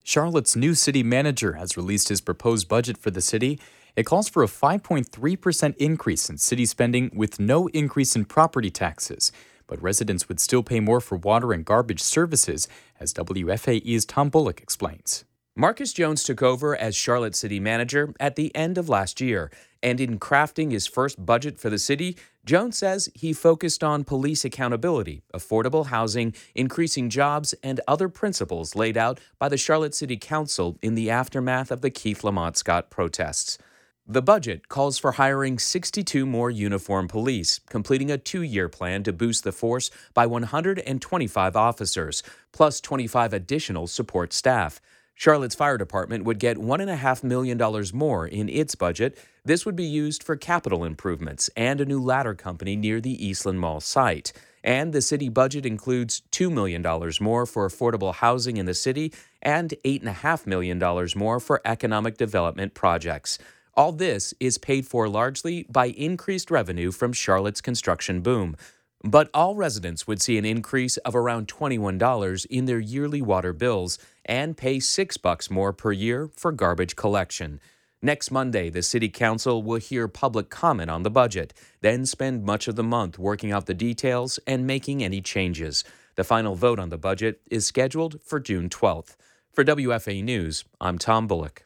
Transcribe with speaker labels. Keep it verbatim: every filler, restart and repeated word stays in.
Speaker 1: Charlotte's new city manager has released his proposed budget for the city. It calls for a five point three percent increase in city spending with no increase in property taxes. But residents would still pay more for water and garbage services, as W F A E's Tom Bullock explains.
Speaker 2: Marcus Jones took over as Charlotte City Manager at the end of last year, and in crafting his first budget for the city, Jones says he focused on police accountability, affordable housing, increasing jobs, and other principles laid out by the Charlotte City Council in the aftermath of the Keith Lamont Scott protests. The budget calls for hiring sixty-two more uniformed police, completing a two-year plan to boost the force by one hundred twenty-five officers, plus twenty-five additional support staff. Charlotte's Fire Department would get one point five million dollars more in its budget. This would be used for capital improvements and a new ladder company near the Eastland Mall site. And the city budget includes two million dollars more for affordable housing in the city and eight point five million dollars more for economic development projects. All this is paid for largely by increased revenue from Charlotte's construction boom. But all residents would see an increase of around twenty-one dollars in their yearly water bills and pay six bucks more per year for garbage collection. Next Monday, the City Council will hear public comment on the budget, then spend much of the month working out the details and making any changes. The final vote on the budget is scheduled for June twelfth. For W F A News, I'm Tom Bullock.